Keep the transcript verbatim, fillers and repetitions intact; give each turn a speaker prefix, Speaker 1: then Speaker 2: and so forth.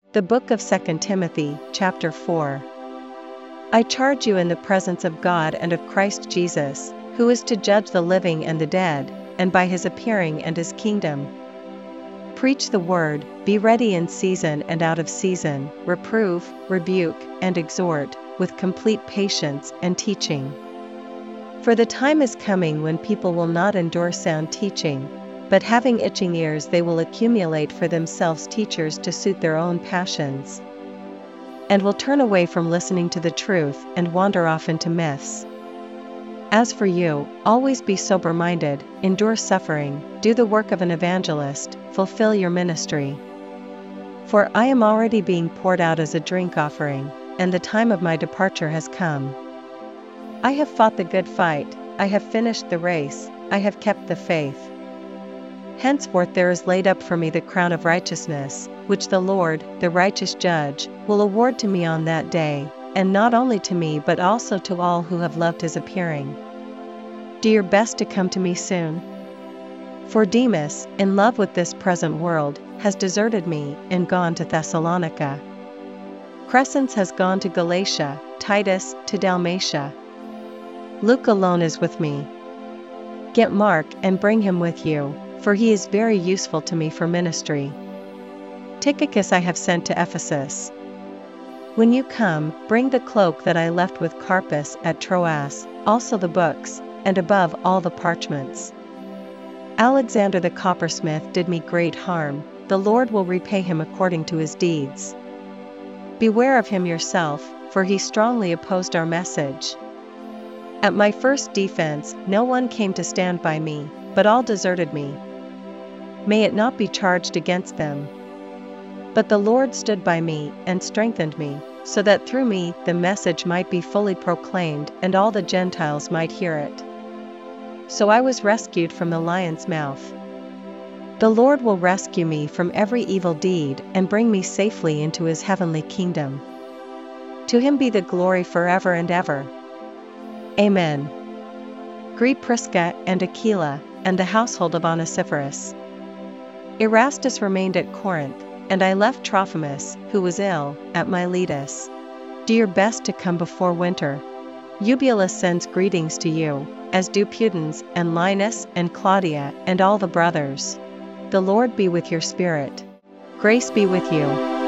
Speaker 1: The Book of Second Timothy, chapter four. I charge you in the presence of God and of Christ Jesus, who is to judge the living and the dead, and by his appearing and his kingdom. Preach the word, be ready in season and out of season, reprove, rebuke, and exhort, with complete patience and teaching. For the time is coming when people will not endure sound teaching, but having itching ears they will accumulate for themselves teachers to suit their own passions, and will turn away from listening to the truth and wander off into myths. As for you, always be sober-minded, endure suffering, do the work of an evangelist, fulfill your ministry. For I am already being poured out as a drink offering, and the time of my departure has come. I have fought the good fight, I have finished the race, I have kept the faith. Henceforth there is laid up for me the crown of righteousness, which the Lord, the righteous judge, will award to me on that day, and not only to me but also to all who have loved his appearing. Do your best to come to me soon. For Demas, in love with this present world, has deserted me and gone to Thessalonica. Crescens has gone to Galatia, Titus to Dalmatia. Luke alone is with me. Get Mark and bring him with you, for he is very useful to me for ministry. Tychicus I have sent to Ephesus. When you come, bring the cloak that I left with Carpus at Troas, also the books, and above all the parchments. Alexander the coppersmith did me great harm, the Lord will repay him according to his deeds. Beware of him yourself, for he strongly opposed our message. At my first defense no one came to stand by me, but all deserted me. May it not be charged against them. But the Lord stood by me and strengthened me, so that through me the message might be fully proclaimed and all the Gentiles might hear it. So I was rescued from the lion's mouth. The Lord will rescue me from every evil deed and bring me safely into his heavenly kingdom. To him be the glory forever and ever. Amen. Greet Prisca and Aquila, and the household of Onesiphorus. Erastus remained at Corinth, and I left Trophimus, who was ill, at Miletus. Do your best to come before winter. Eubulus sends greetings to you, as do Pudens and Linus and Claudia and all the brothers. The Lord be with your spirit. Grace be with you.